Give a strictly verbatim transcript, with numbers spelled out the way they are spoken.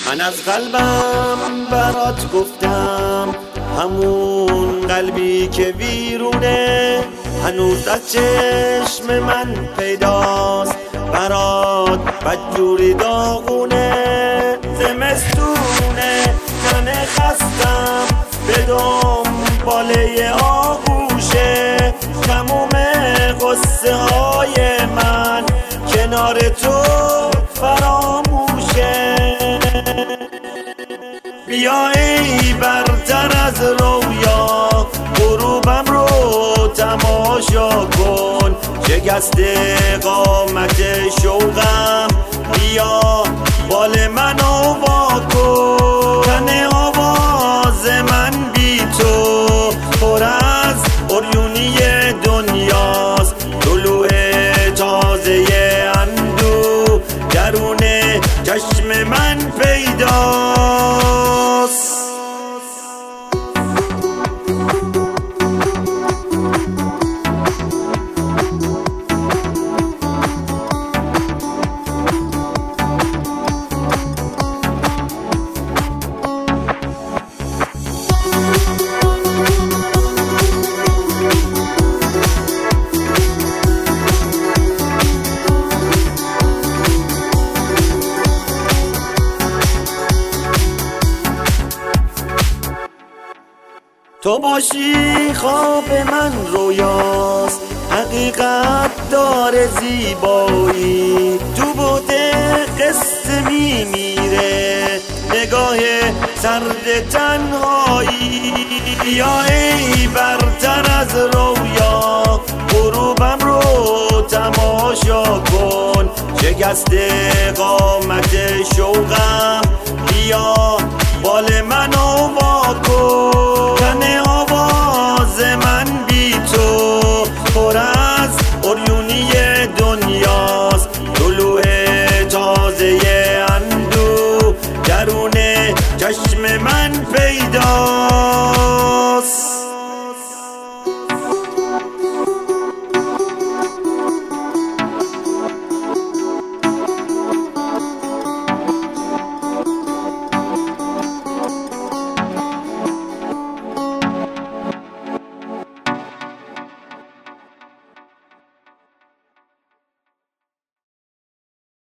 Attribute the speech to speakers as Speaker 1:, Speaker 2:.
Speaker 1: من از قلبم برات گفتم، همون قلبی که ویرونه هنوز از چشم من پیداست، برات بدجوری داغونه. زمستونه تن خستم به دنباله آغوشه، تموم قصه های من کنار تو فراموشه. بیا ای برتر از رویا، غروبم رو تماشا کن، شکست قامت شوقم، بیا بال منو واکن. تن آواز من بی تو پر از عریونی دنیاست، طلوع تازه اندو درون چشم من پیداست. تو باشی خواب من رویاست، حقیقت داره زیبایی، تو بود قصه میمیره نگاه سرد تنهایی. بیا ای برتر از رویا، غروبم رو تماشا کن، شکست قامت شوقم، بیا بال منو واکن. تن آواز من بی تو پر از عریونی دنیاست، طلوع